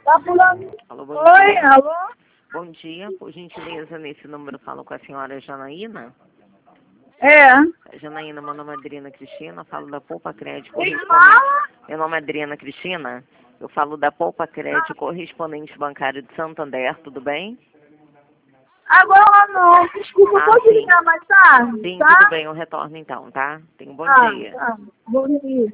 Tá pulando. Alô, bom Oi, dia. alô? Bom dia, por gentileza, nesse número falo com a senhora Janaína. É. Janaína, meu nome é Adriana Cristina, falo da Poupa Crédito Quem correspondente. fala? Meu nome é Adriana Cristina, eu falo da Poupa Crédito correspondente bancário de Santander, tudo bem? Agora não. Desculpa, eu posso Sim. ligar mais tarde? Sim, Tá? tudo bem, eu retorno então, tá? Tenha um bom dia. Tá. Bom dia.